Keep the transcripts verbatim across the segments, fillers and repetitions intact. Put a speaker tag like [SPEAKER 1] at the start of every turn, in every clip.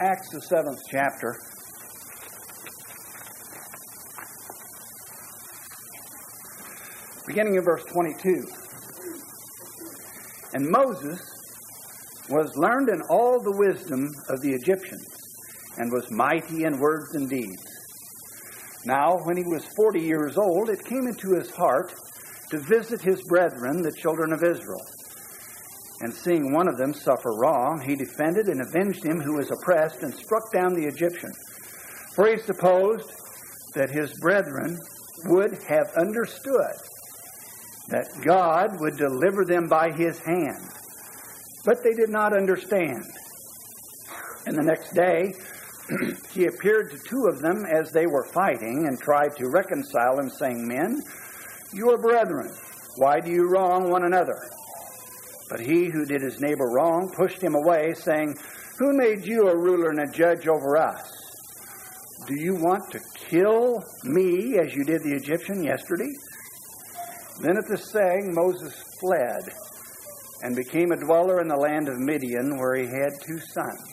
[SPEAKER 1] Acts, the seventh chapter. Beginning in verse twenty-two. And Moses was learned in all the wisdom of the Egyptians, and was mighty in words and deeds. Now, when he was forty years old, it came into his heart to visit his brethren, the children of Israel. And seeing one of them suffer wrong, he defended and avenged him who was oppressed, and struck down the Egyptian. For he supposed that his brethren would have understood that God would deliver them by his hand. But they did not understand. And the next day he appeared to two of them as they were fighting, and tried to reconcile them, saying, Men, you are brethren. Why do you wrong one another? But he who did his neighbor wrong pushed him away, saying, Who made you a ruler and a judge over us? Do you want to kill me as you did the Egyptian yesterday? Then at this saying Moses fled, and became a dweller in the land of Midian, where he had two sons.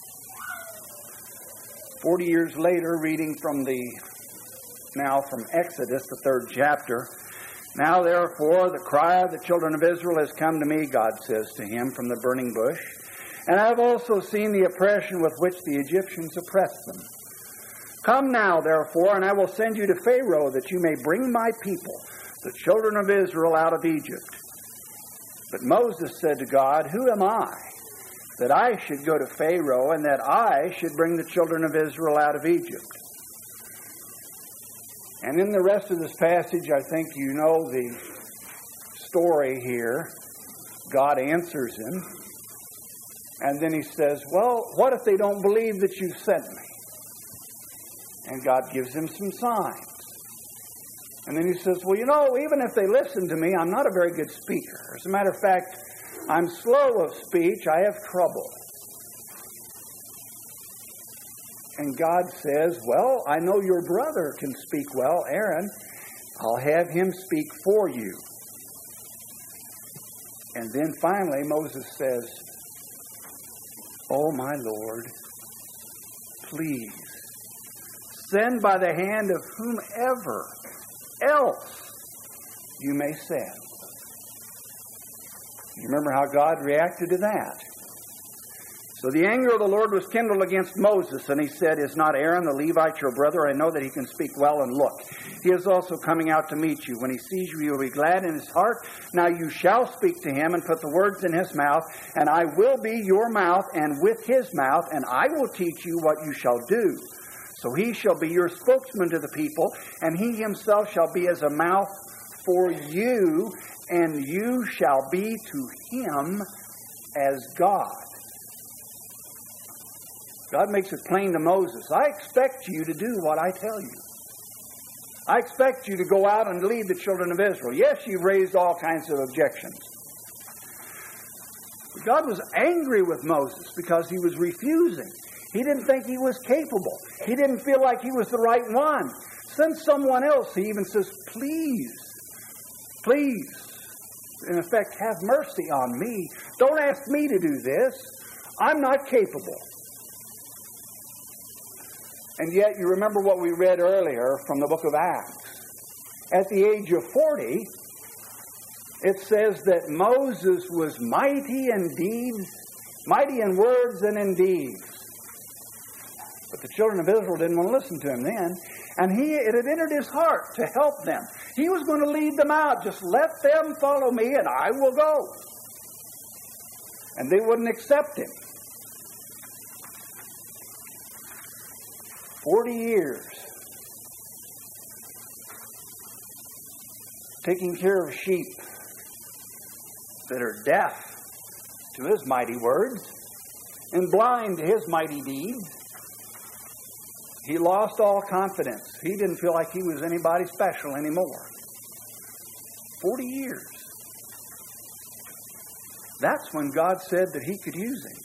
[SPEAKER 1] Forty years later, reading from the, now from Exodus, the third chapter, Now therefore the cry of the children of Israel has come to me, God says to him from the burning bush, and I have also seen the oppression with which the Egyptians oppress them. Come now therefore, and I will send you to Pharaoh, that you may bring my people, the children of Israel, out of Egypt. But Moses said to God, Who am I, that I should go to Pharaoh, and that I should bring the children of Israel out of Egypt? And in the rest of this passage, I think you know the story here. God answers him. And then he says, Well, what if they don't believe that you've sent me? And God gives him some signs. And then he says, Well, you know, even if they listen to me, I'm not a very good speaker. As a matter of fact, I'm slow of speech. I have trouble. And God says, Well, I know your brother can speak well, Aaron. I'll have him speak for you. And then finally Moses says, Oh, my Lord, please send by the hand of whomever else you may send. You remember how God reacted to that? So the anger of the Lord was kindled against Moses, and he said, Is not Aaron the Levite your brother? I know that he can speak well, and look, he is also coming out to meet you. When he sees you, he will be glad in his heart. Now you shall speak to him and put the words in his mouth, and I will be your mouth and with his mouth, and I will teach you what you shall do. So he shall be your spokesman to the people, and he himself shall be as a mouth for you, and you shall be to him as God. God makes it plain to Moses, I expect you to do what I tell you. I expect you to go out and lead the children of Israel. Yes, you've raised all kinds of objections. But God was angry with Moses because he was refusing. He didn't think he was capable. He didn't feel like he was the right one. Send someone else. He even says, please, please, in effect, have mercy on me. Don't ask me to do this. I'm not capable. And yet, you remember what we read earlier from the book of Acts. At the age of forty, it says that Moses was mighty in deeds, mighty in words and in deeds. But the children of Israel didn't want to listen to him then. And he, it had entered his heart to help them. He was going to lead them out. Just let them follow me and I will go. And they wouldn't accept him. Forty years taking care of sheep that are deaf to his mighty words and blind to his mighty deeds. He lost all confidence. He didn't feel like he was anybody special anymore. Forty years. That's when God said that he could use him.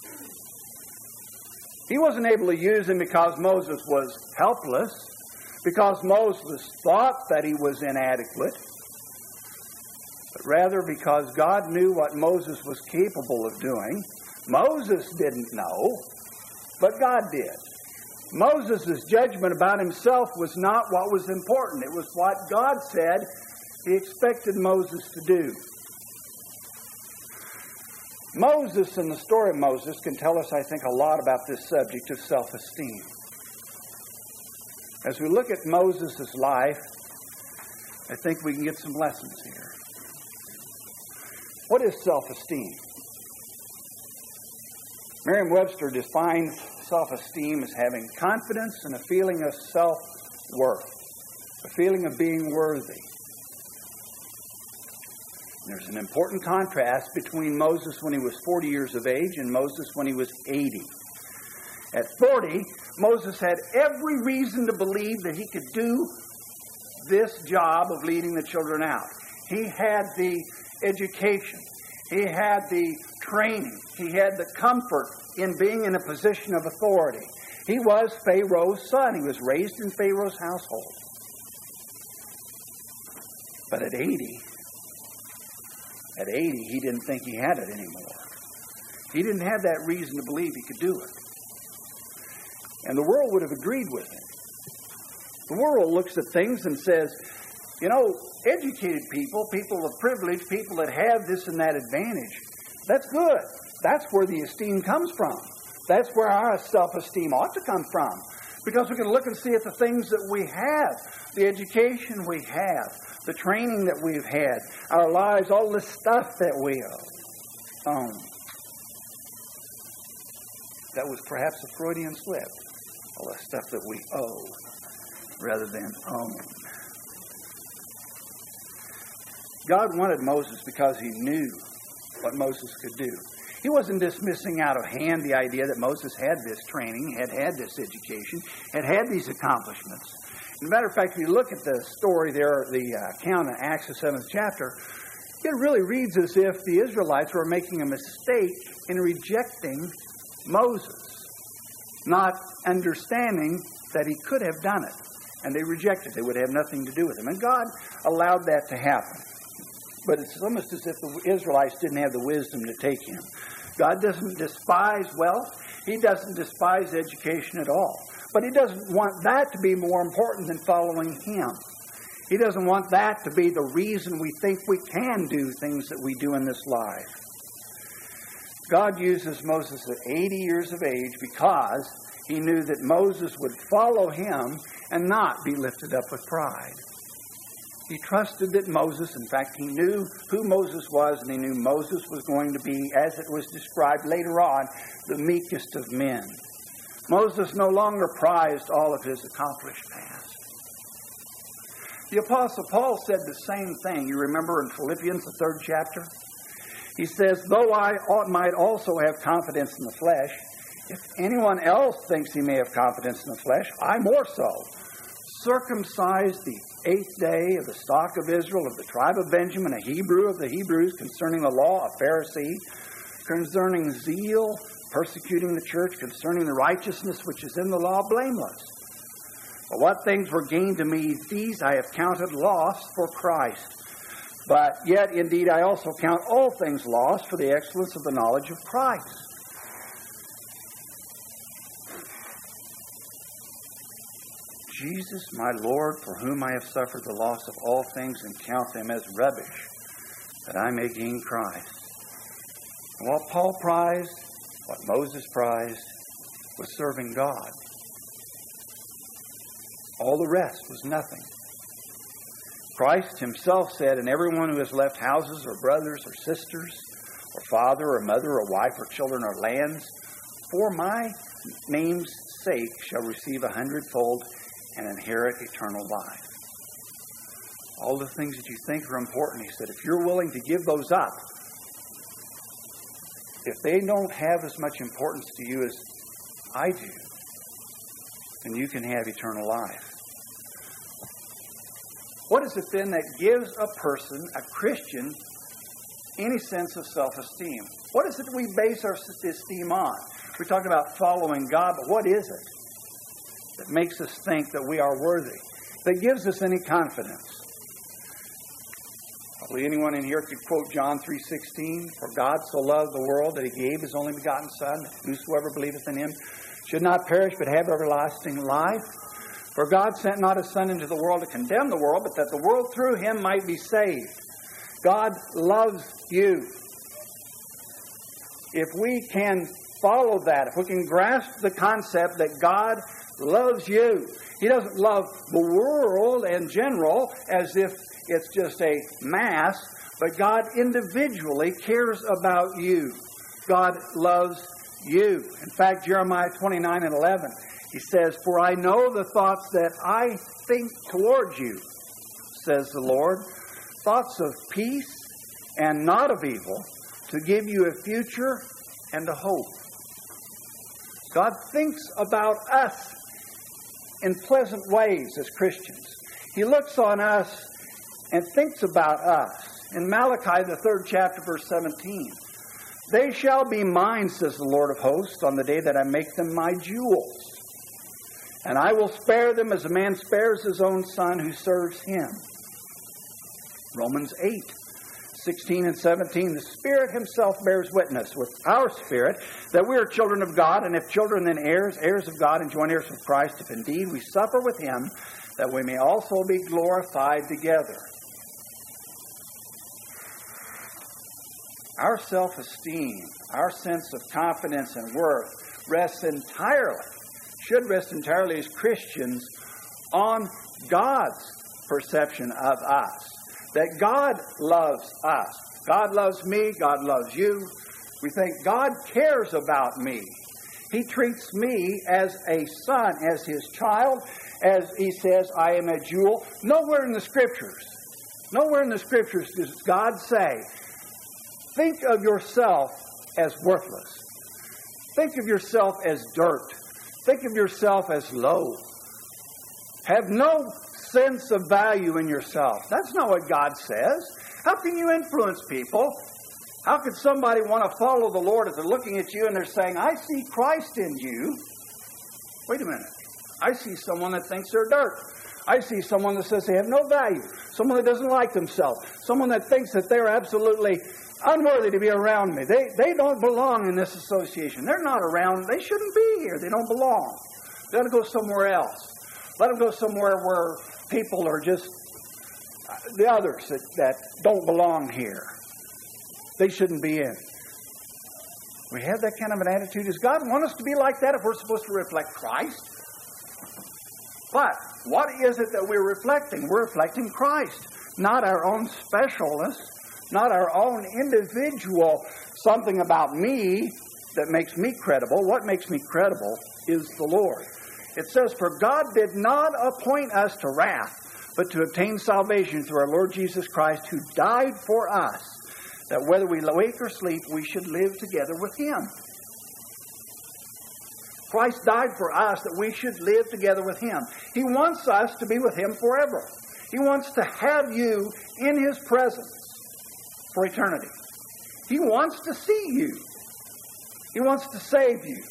[SPEAKER 1] He wasn't able to use him because Moses was helpless, because Moses thought that he was inadequate, but rather because God knew what Moses was capable of doing. Moses didn't know, but God did. Moses' judgment about himself was not what was important. It was what God said He expected Moses to do. Moses, and the story of Moses, can tell us, I think, a lot about this subject of self-esteem. As we look at Moses' life, I think we can get some lessons here. What is self-esteem? Merriam-Webster defines self-esteem as having confidence and a feeling of self-worth, a feeling of being worthy. There's an important contrast between Moses when he was forty years of age and Moses when he was eighty. At forty, Moses had every reason to believe that he could do this job of leading the children out. He had the education. He had the training. He had the comfort in being in a position of authority. He was Pharaoh's son. He was raised in Pharaoh's household. But at eighty, at eighty, he didn't think he had it anymore. He didn't have that reason to believe he could do it. And the world would have agreed with him. The world looks at things and says, you know, educated people, people of privilege, people that have this and that advantage, that's good. That's where the esteem comes from. That's where our self-esteem ought to come from. Because we can look and see at the things that we have, the education we have, the training that we've had, our lives, all the stuff that we own. That was perhaps a Freudian slip. All the stuff that we owe rather than own. God wanted Moses because He knew what Moses could do. He wasn't dismissing out of hand the idea that Moses had this training, had had this education, had had these accomplishments. As a matter of fact, if you look at the story there, the uh, account in Acts, the seventh chapter, it really reads as if the Israelites were making a mistake in rejecting Moses, not understanding that he could have done it. And they rejected. They would have nothing to do with him. And God allowed that to happen. But it's almost as if the Israelites didn't have the wisdom to take him. God doesn't despise wealth. He doesn't despise education at all. But He doesn't want that to be more important than following Him. He doesn't want that to be the reason we think we can do things that we do in this life. God uses Moses at eighty years of age because He knew that Moses would follow Him and not be lifted up with pride. He trusted that Moses, in fact, he knew who Moses was, and he knew Moses was going to be, as it was described later on, the meekest of men. Moses no longer prized all of his accomplished past. The Apostle Paul said the same thing. You remember in Philippians, the third chapter? He says, though I ought, might also have confidence in the flesh, if anyone else thinks he may have confidence in the flesh, I more so. Circumcised the eighth day of the stock of Israel, of the tribe of Benjamin, a Hebrew of the Hebrews, concerning the law, a Pharisee, concerning zeal, persecuting the church, concerning the righteousness which is in the law, blameless. But what things were gained to me, these I have counted loss for Christ. But yet, indeed, I also count all things lost for the excellence of the knowledge of Christ. Jesus, my Lord, for whom I have suffered the loss of all things and count them as rubbish, that I may gain Christ. And what Paul prized, what Moses prized, was serving God. All the rest was nothing. Christ Himself said, and everyone who has left houses or brothers or sisters or father or mother or wife or children or lands, for my name's sake shall receive a hundredfold and inherit eternal life. All the things that you think are important, He said, if you're willing to give those up, if they don't have as much importance to you as I do, then you can have eternal life. What is it then that gives a person, a Christian, any sense of self-esteem? What is it we base our esteem on? We're talking about following God, but what is it that makes us think that we are worthy, that gives us any confidence? Probably anyone in here could quote John three sixteen, for God so loved the world that He gave His only begotten Son, that whosoever believeth in Him should not perish but have everlasting life. For God sent not His Son into the world to condemn the world, but that the world through Him might be saved. God loves you. If we can follow that, if we can grasp the concept that God loves you, He doesn't love the world in general as if it's just a mass, but God individually cares about you. God loves you. In fact, Jeremiah twenty-nine and eleven, He says, "For I know the thoughts that I think towards you, says the Lord, thoughts of peace and not of evil, to give you a future and a hope." God thinks about us in pleasant ways as Christians. He looks on us and thinks about us. In Malachi, the third chapter, verse seventeen, "They shall be mine, says the Lord of hosts, on the day that I make them my jewels. And I will spare them as a man spares his own son who serves him." Romans eight, sixteen and seventeen, "The Spirit Himself bears witness with our spirit that we are children of God, and if children, then heirs, heirs of God, and joint heirs with Christ, if indeed we suffer with Him, that we may also be glorified together." Our self-esteem, our sense of confidence and worth rests entirely, should rest entirely as Christians, on God's perception of us. That God loves us. God loves me. God loves you. We think God cares about me. He treats me as a son, as His child, as He says, "I am a jewel." Nowhere in the Scriptures, nowhere in the Scriptures does God say, think of yourself as worthless. Think of yourself as dirt. Think of yourself as low. Have no sense of value in yourself. That's not what God says. How can you influence people? How could somebody want to follow the Lord if they're looking at you and they're saying, "I see Christ in you"? Wait a minute. I see someone that thinks they're dirt. I see someone that says they have no value. Someone that doesn't like themselves. Someone that thinks that they're absolutely unworthy to be around me. They, they don't belong in this association. They're not around. They shouldn't be here. They don't belong. They ought to go somewhere else. Let them go somewhere where people are just the others that, that don't belong here. They shouldn't be in. We have that kind of an attitude. Does God want us to be like that if we're supposed to reflect Christ? But what is it that we're reflecting? We're reflecting Christ, not our own specialness, not our own individual something about me that makes me credible. What makes me credible is the Lord. It says, "For God did not appoint us to wrath, but to obtain salvation through our Lord Jesus Christ, who died for us, that whether we wake or sleep, we should live together with Him." Christ died for us that we should live together with Him. He wants us to be with Him forever. He wants to have you in His presence for eternity. He wants to see you. He wants to save you.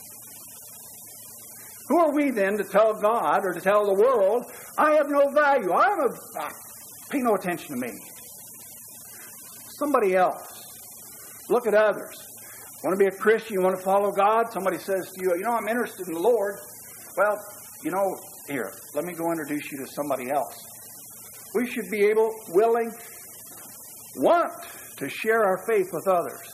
[SPEAKER 1] Who are we then to tell God or to tell the world, "I have no value. I am a, pay no attention to me"? Somebody else. Look at others. Want to be a Christian? You want to follow God? Somebody says to you, "You know, I'm interested in the Lord." Well, you know, here, let me go introduce you to somebody else. We should be able, willing, want to share our faith with others.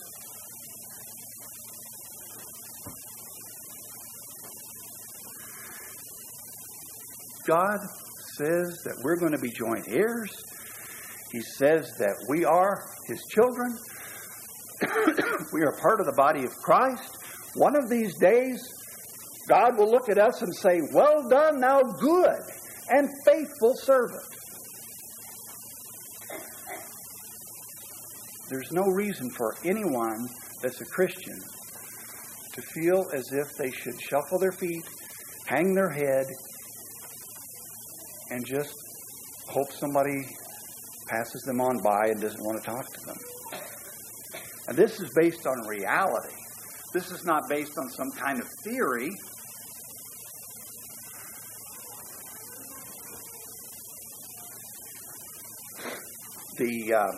[SPEAKER 1] God says that we're going to be joint heirs. He says that we are His children. We are part of the body of Christ. One of these days, God will look at us and say, "Well done, thou good and faithful servant." There's no reason for anyone that's a Christian to feel as if they should shuffle their feet, hang their head, and just hope somebody passes them on by and doesn't want to talk to them. And this is based on reality. This is not based on some kind of theory. The uh,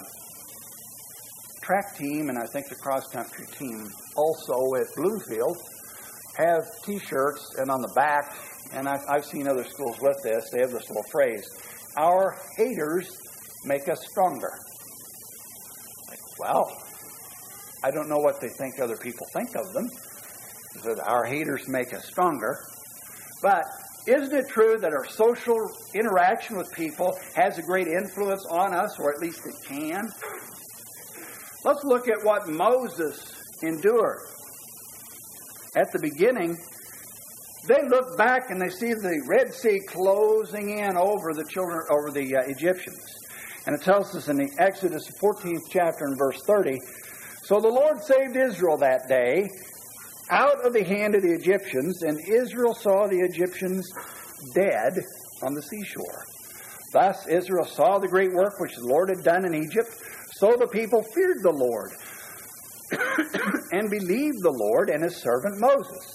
[SPEAKER 1] track team and I think the cross-country team also at Bluefield have T-shirts, and on the back, and I've, I've seen other schools with this, they have this little phrase, "Our haters make us stronger." Like, well, I don't know what they think other people think of them. That our haters make us stronger. But isn't it true that our social interaction with people has a great influence on us, or at least it can? Let's look at what Moses endured. At the beginning, they look back and they see the Red Sea closing in over the children, over the uh, Egyptians. And it tells us in the Exodus fourteenth chapter and verse thirty, "So the Lord saved Israel that day out of the hand of the Egyptians, and Israel saw the Egyptians dead on the seashore. Thus Israel saw the great work which the Lord had done in Egypt. So the people feared the Lord and believed the Lord and his servant Moses."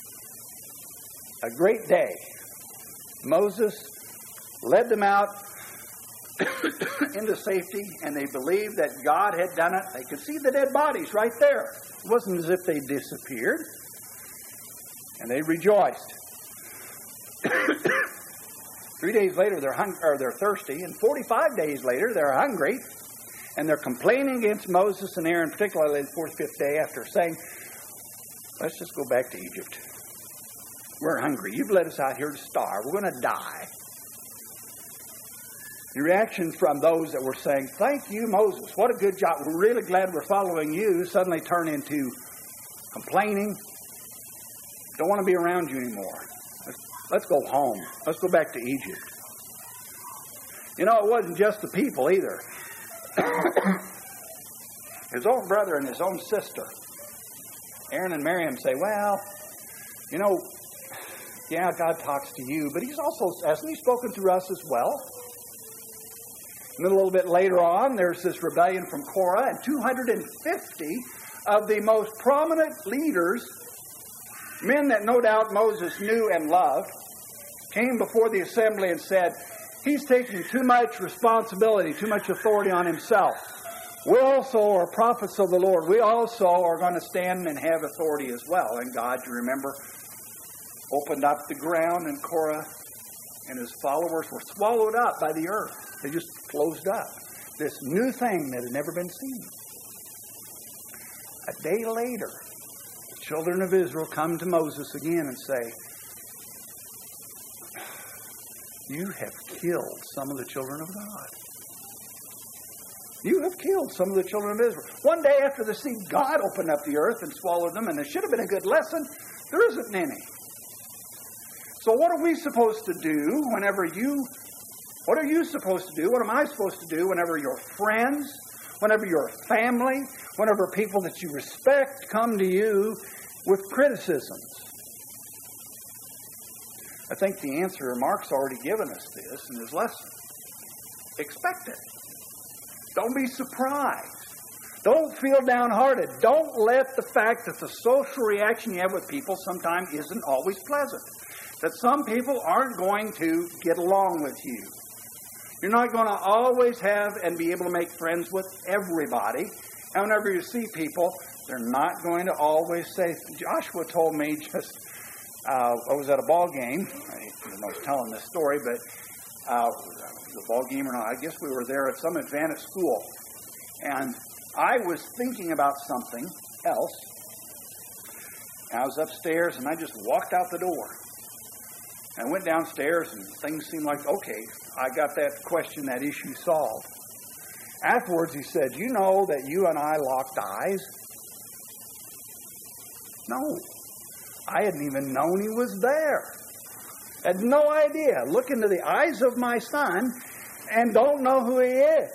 [SPEAKER 1] A great day. Moses led them out into safety, and they believed that God had done it. They could see the dead bodies right there. It wasn't as if they disappeared. And they rejoiced. Three days later, they're hung- or they're thirsty, and forty-five days later, they're hungry, and they're complaining against Moses and Aaron, particularly the fourth, fifth day, after saying, "Let's just go back to Egypt. We're hungry. You've let us out here to starve. We're going to die." The reaction from those that were saying, "Thank you, Moses. What a good job. We're really glad we're following you," suddenly turn into complaining. "Don't want to be around you anymore. Let's, let's go home. Let's go back to Egypt." You know, it wasn't just the people either. His own brother and his own sister, Aaron and Miriam, say, "Well, you know, yeah, God talks to you, but he's also, hasn't he spoken through us as well?" And then a little bit later on, there's this rebellion from Korah, and two hundred fifty of the most prominent leaders, men that no doubt Moses knew and loved, came before the assembly and said, "He's taking too much responsibility, too much authority on himself. We also are prophets of the Lord. We also are going to stand and have authority as well." And God, you remember, opened up the ground, and Korah and his followers were swallowed up by the earth. They just closed up. This new thing that had never been seen. A day later, the children of Israel come to Moses again and say, "You have killed some of the children of God. You have killed some of the children of Israel." One day after the sea, God opened up the earth and swallowed them, and there should have been a good lesson. There isn't any. So what are we supposed to do whenever you, what are you supposed to do? What am I supposed to do whenever your friends, whenever your family, whenever people that you respect come to you with criticisms? I think the answer, Mark's already given us this in his lesson. Expect it. Don't be surprised. Don't feel downhearted. Don't let the fact that the social reaction you have with people sometimes isn't always pleasant. That some people aren't going to get along with you. You're not going to always have and be able to make friends with everybody. And whenever you see people, they're not going to always say, Joshua told me just, uh, I was at a ball game. I don't know if I was telling this story, but uh, the ball game or not, I guess we were there at some advanced school. And I was thinking about something else. And I was upstairs and I just walked out the door. I went downstairs and things seemed like, okay, I got that question, that issue solved. Afterwards he said, "You know that you and I locked eyes?" No. I hadn't even known he was there. Had no idea. Look into the eyes of my son and don't know who he is.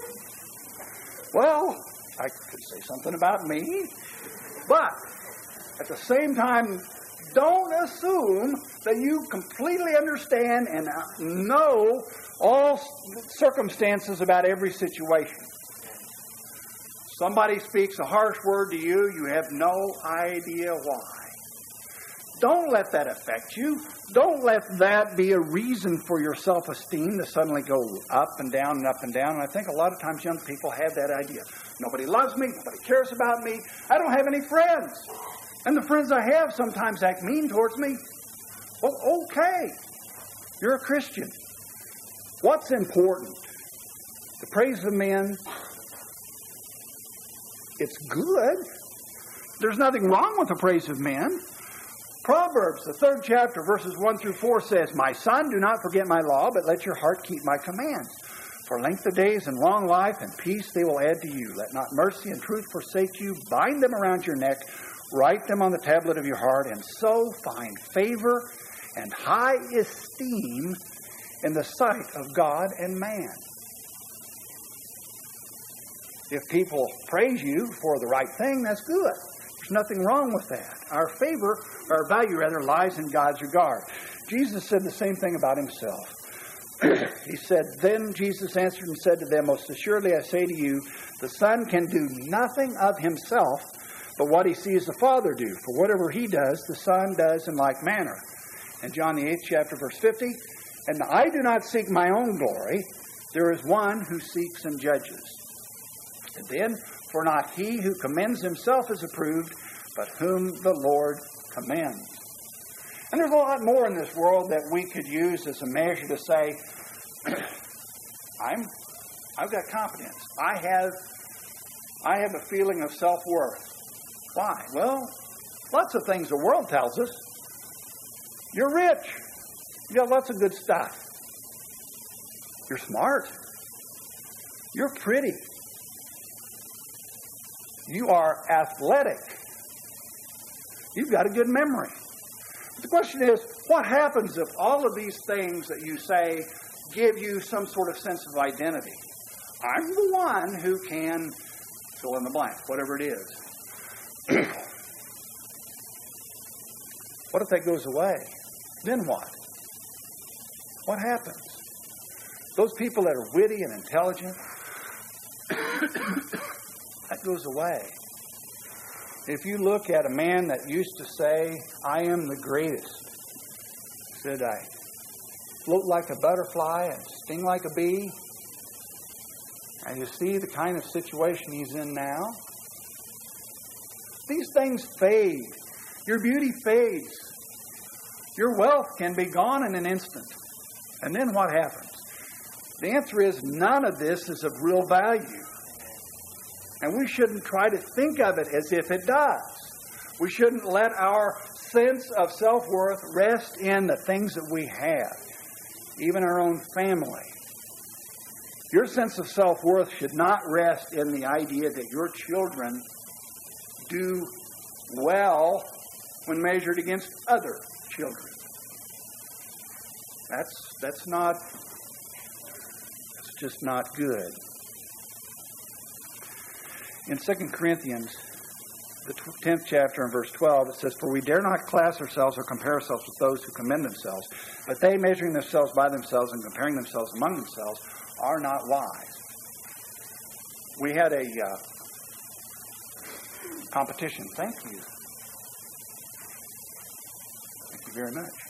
[SPEAKER 1] Well, I could say something about me, but at the same time, don't assume that you completely understand and know all circumstances about every situation. Somebody speaks a harsh word to you, you have no idea why. Don't let that affect you. Don't let that be a reason for your self-esteem to suddenly go up and down and up and down. And I think a lot of times young people have that idea. Nobody loves me. Nobody cares about me. I don't have any friends. And the friends I have sometimes act mean towards me. Well, okay. You're a Christian. What's important? The praise of men. It's good. There's nothing wrong with the praise of men. Proverbs, the third chapter, verses one through four says, "My son, do not forget my law, but let your heart keep my commands. For length of days and long life and peace they will add to you. Let not mercy and truth forsake you. Bind them around your neck. Write them on the tablet of your heart, and so find favor and high esteem in the sight of God and man." If people praise you for the right thing, that's good. There's nothing wrong with that. Our favor, our value rather, lies in God's regard. Jesus said the same thing about himself. He said, "Then Jesus answered and said to them, Most assuredly I say to you, the Son can do nothing of himself, but what he sees the Father do. For whatever he does, the Son does in like manner." And John the eighth chapter, verse fifty, "And I do not seek my own glory. There is one who seeks and judges. And then, for not he who commends himself is approved, but whom the Lord commends." And there's a lot more in this world that we could use as a measure to say, I'm, I've got confidence. I have, I have a feeling of self-worth. Why? Well, lots of things the world tells us. You're rich. You got lots of good stuff. You're smart. You're pretty. You are athletic. You've got a good memory. The question is, what happens if all of these things that you say give you some sort of sense of identity? I'm the one who can fill in the blank, whatever it is. What if that goes away? Then what? What happens? Those people that are witty and intelligent, that goes away. If you look at a man that used to say, "I am the greatest," said, "I float like a butterfly and sting like a bee," and you see the kind of situation he's in now. These things fade. Your beauty fades. Your wealth can be gone in an instant. And then what happens? The answer is none of this is of real value. And we shouldn't try to think of it as if it does. We shouldn't let our sense of self-worth rest in the things that we have, even our own family. Your sense of self-worth should not rest in the idea that your children do well when measured against other children. That's that's not that's just not good. In Second Corinthians, the tenth chapter and verse twelve, it says, "For we dare not class ourselves or compare ourselves with those who commend themselves, but they, measuring themselves by themselves and comparing themselves among themselves, are not wise." We had a uh, competition. Thank you. Thank you very much.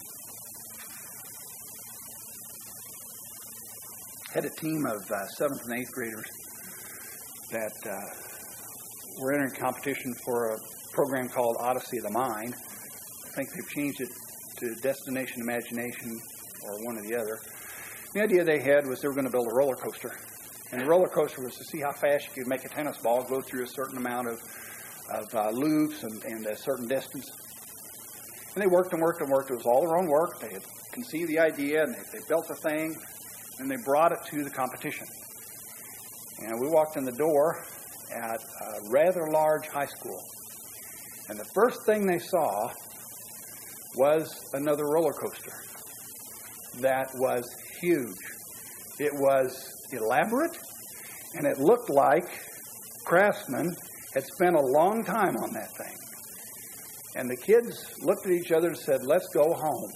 [SPEAKER 1] Had a team of uh, seventh and eighth graders that uh, were entering competition for a program called Odyssey of the Mind. I think they've changed it to Destination Imagination or one or the other. The idea they had was they were going to build a roller coaster. And the roller coaster was to see how fast you could make a tennis ball go through a certain amount of, of uh, loops and, and a certain distance. And they worked and worked and worked. It was all their own work. They had conceived the idea and they, they built the thing and they brought it to the competition. And we walked in the door at a rather large high school. And the first thing they saw was another roller coaster that was huge. It was elaborate, and it looked like craftsmen had spent a long time on that thing. And the kids looked at each other and said, "Let's go home."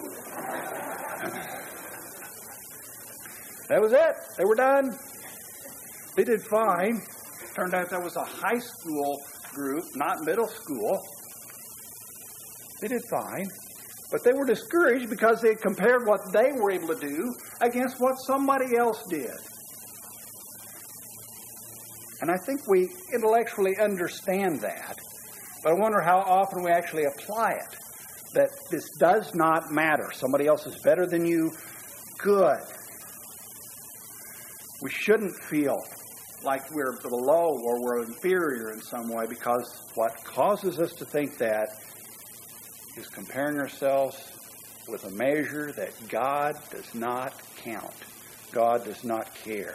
[SPEAKER 1] That was it. They were done. They did fine. Turned out that was a high school group, not middle school. They did fine. But they were discouraged because they had compared what they were able to do against what somebody else did. And I think we intellectually understand that. But I wonder how often we actually apply it. That this does not matter. Somebody else is better than you. Good. We shouldn't feel like we're below or we're inferior in some way, because what causes us to think that is comparing ourselves with a measure that God does not count. God does not care.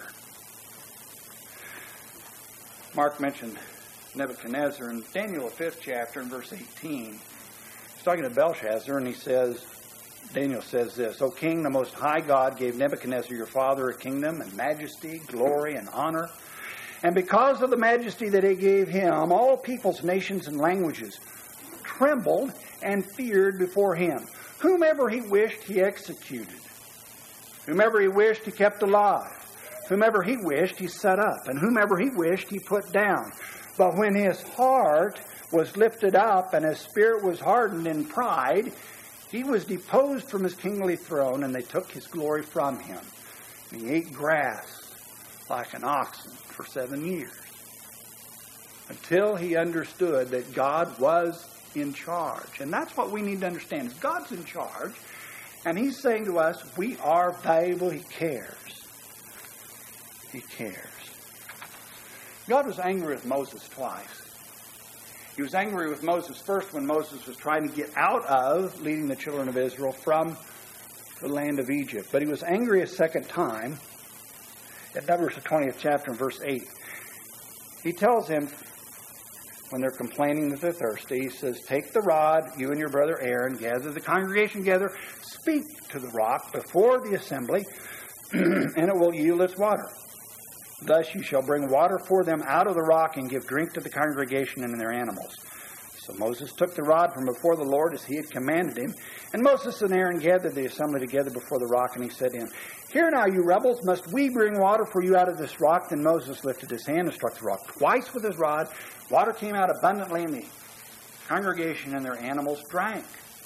[SPEAKER 1] Mark mentioned Nebuchadnezzar in Daniel, the fifth chapter, in verse eighteen. He's talking to Belshazzar, and he says, Daniel says this, O king, the most high God gave Nebuchadnezzar your father a kingdom and majesty, glory, and honor. And because of the majesty that he gave him, all peoples, nations, and languages trembled and feared before him. Whomever he wished, he executed. Whomever he wished, he kept alive. Whomever he wished, he set up. And whomever he wished, he put down. But when his heart was lifted up and his spirit was hardened in pride, he was deposed from his kingly throne, and they took his glory from him. And he ate grass like an oxen for seven years, until he understood that God was in charge. And that's what we need to understand, is God's in charge, and he's saying to us, we are valuable. He cares. He cares. God was angry with Moses twice. He was angry with Moses first when Moses was trying to get out of leading the children of Israel from the land of Egypt. But he was angry a second time. At Numbers, the twentieth chapter, and verse eight. He tells him, when they're complaining that they're thirsty, he says, take the rod, you and your brother Aaron, gather the congregation together, speak to the rock before the assembly, and it will yield its water. Thus you shall bring water for them out of the rock and give drink to the congregation and their animals. So Moses took the rod from before the Lord as he had commanded him. And Moses and Aaron gathered the assembly together before the rock, and he said to him, Hear now, you rebels, must we bring water for you out of this rock? Then Moses lifted his hand and struck the rock twice with his rod. Water came out abundantly, and the congregation and their animals drank.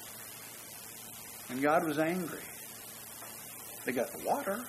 [SPEAKER 1] And God was angry. They got the water.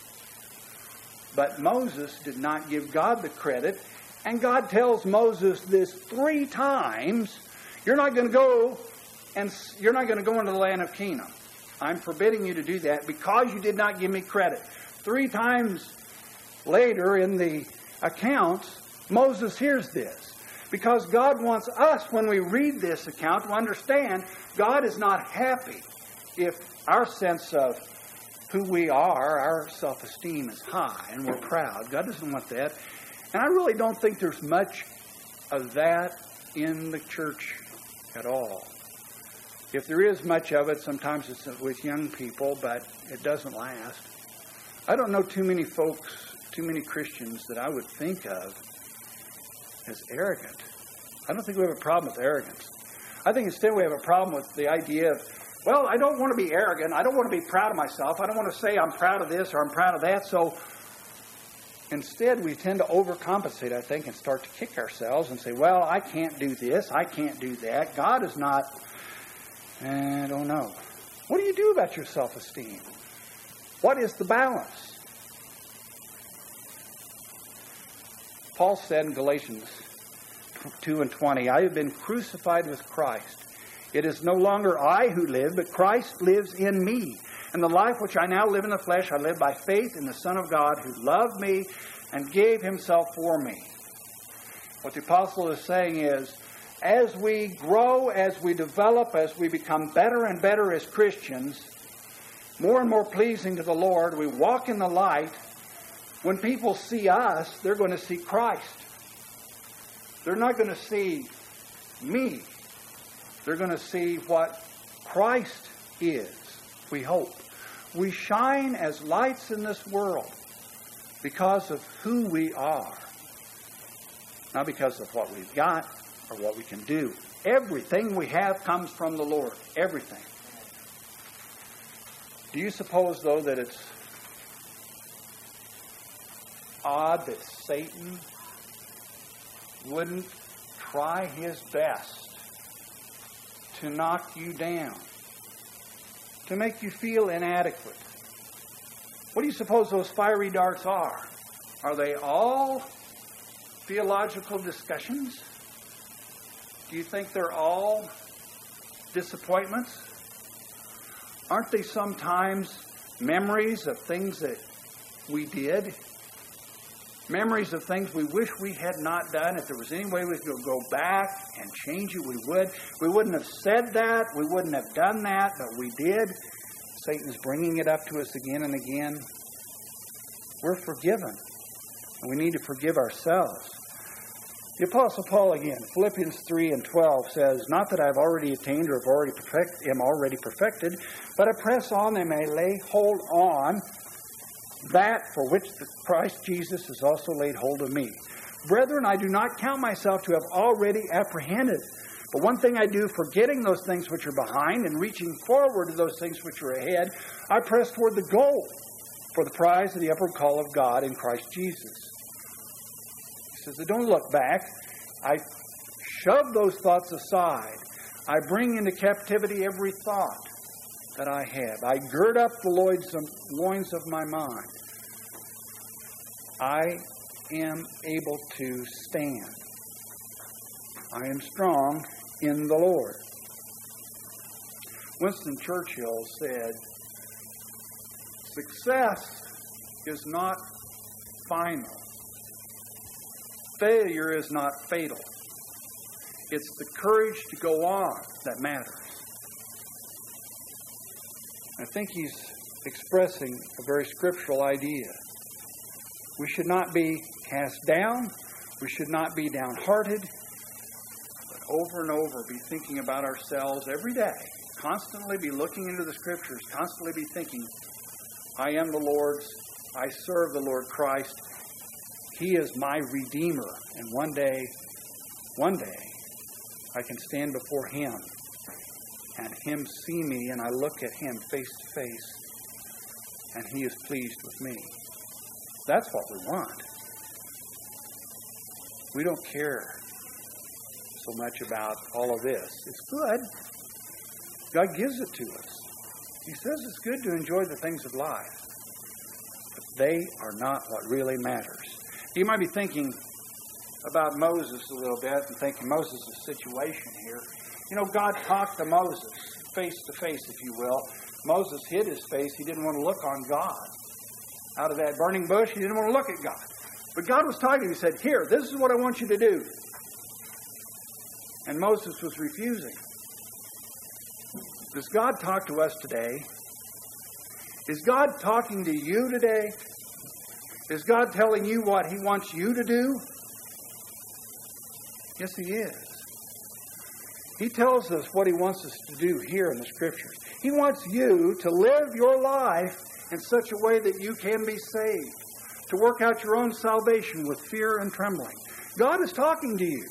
[SPEAKER 1] But Moses did not give God the credit. And God tells Moses this three times. You're not going to go and you're not going to go into the land of Canaan. I'm forbidding you to do that because you did not give me credit. Three times later in the accounts, Moses hears this. Because God wants us, when we read this account, to understand God is not happy if our sense of who we are, our self-esteem is high and we're proud. God doesn't want that. And I really don't think there's much of that in the church at all. If there is much of it, sometimes it's with young people, but it doesn't last. I don't know too many folks, too many Christians that I would think of as arrogant. I don't think we have a problem with arrogance. I think instead we have a problem with the idea of, well, I don't want to be arrogant. I don't want to be proud of myself. I don't want to say I'm proud of this or I'm proud of that. So instead we tend to overcompensate, I think, and start to kick ourselves and say, well, I can't do this. I can't do that. God is not, I don't know. What do you do about your self-esteem? What is the balance? Paul said in Galatians two and twenty, I have been crucified with Christ. It is no longer I who live, but Christ lives in me. And the life which I now live in the flesh, I live by faith in the Son of God who loved me and gave himself for me. What the apostle is saying is, as we grow, as we develop, as we become better and better as Christians, more and more pleasing to the Lord, we walk in the light. When people see us, they're going to see Christ. They're not going to see me. They're going to see what Christ is, we hope. We shine as lights in this world because of who we are. Not because of what we've got or what we can do. Everything we have comes from the Lord. Everything. Do you suppose, though, that it's odd that Satan wouldn't try his best to knock you down, to make you feel inadequate? What do you suppose those fiery darts are? Are they all theological discussions? Do you think they're all disappointments? Aren't they sometimes memories of things that we did? Memories of things we wish we had not done. If there was any way we could go back and change it, we would. We wouldn't have said that. We wouldn't have done that, but we did. Satan is bringing it up to us again and again. We're forgiven. And we need to forgive ourselves. The Apostle Paul again, Philippians three and twelve says, "Not that I have already attained or have already perfect, am already perfected, but I press on and may lay hold on that for which the Christ Jesus has also laid hold of me. Brethren, I do not count myself to have already apprehended. But one thing I do, forgetting those things which are behind and reaching forward to those things which are ahead, I press toward the goal for the prize of the upward call of God in Christ Jesus." He says, I don't look back. I shove those thoughts aside. I bring into captivity every thought that I have. I gird up the loins of my mind. I am able to stand. I am strong in the Lord. Winston Churchill said, "Success is not final. Failure is not fatal. It's the courage to go on that matters." I think he's expressing a very scriptural idea. We should not be cast down. We should not be downhearted. But over and over be thinking about ourselves every day. Constantly be looking into the Scriptures. Constantly be thinking, I am the Lord's. I serve the Lord Christ. He is my Redeemer. And one day, one day, I can stand before Him and Him see me, and I look at Him face to face, and He is pleased with me. That's what we want. We don't care so much about all of this. It's good. God gives it to us. He says it's good to enjoy the things of life, but they are not what really matters. You might be thinking about Moses a little bit and thinking Moses' situation here. You know, God talked to Moses face to face, if you will. Moses hid his face. He didn't want to look on God. Out of that burning bush, he didn't want to look at God. But God was talking to him. He said, here, this is what I want you to do. And Moses was refusing. Does God talk to us today? Is God talking to you today? Is God telling you what He wants you to do? Yes, He is. He tells us what He wants us to do here in the Scriptures. He wants you to live your life in such a way that you can be saved, to work out your own salvation with fear and trembling. God is talking to you.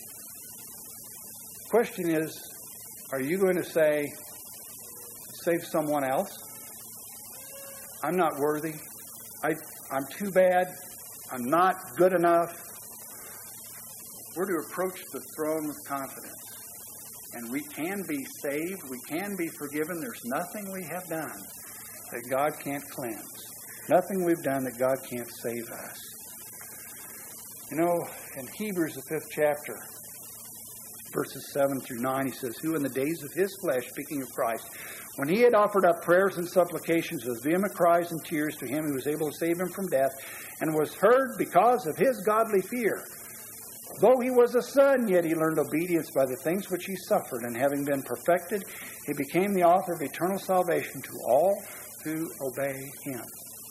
[SPEAKER 1] The question is, are you going to say, save someone else? I'm not worthy. I, I'm too bad. I'm not good enough. We're to approach the throne with confidence. And we can be saved. We can be forgiven. There's nothing we have done that God can't cleanse. Nothing we've done that God can't save us. You know, in Hebrews, the fifth chapter, verses seven through nine, he says, who in the days of his flesh, speaking of Christ, when he had offered up prayers and supplications with vehement cries and tears to him who was able to save him from death, and was heard because of his godly fear. Though he was a son, yet he learned obedience by the things which he suffered, and having been perfected, he became the author of eternal salvation to all who obey him.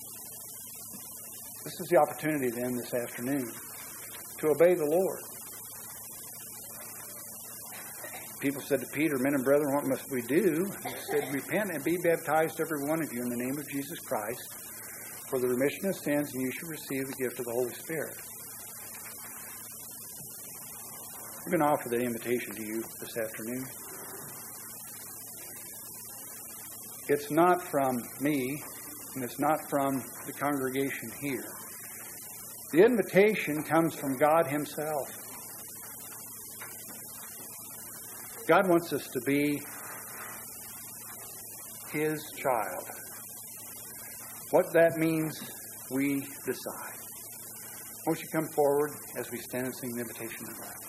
[SPEAKER 1] This is the opportunity then this afternoon to obey the Lord. People said to Peter, men and brethren, what must we do? He said, repent and be baptized, every one of you, in the name of Jesus Christ, for the remission of sins, and you shall receive the gift of the Holy Spirit. I'm going to offer that invitation to you this afternoon. It's not from me, and it's not from the congregation here. The invitation comes from God Himself. God wants us to be His child. What that means, we decide. Won't you come forward as we stand and sing the invitation of God?